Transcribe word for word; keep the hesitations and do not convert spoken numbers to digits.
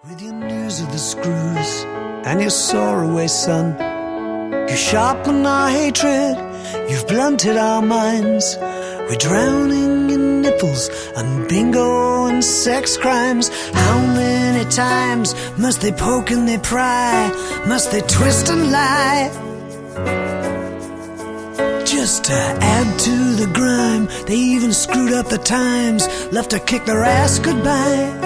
With your news of the screws and your soreaway son, you sharpen our hatred, you've blunted our minds. We're drowning in nipples and bingo and sex crimes. How many times must they poke and they pry? Must they twist and lie? Just to add to the grime, they even screwed up the times, left to kick their ass goodbye.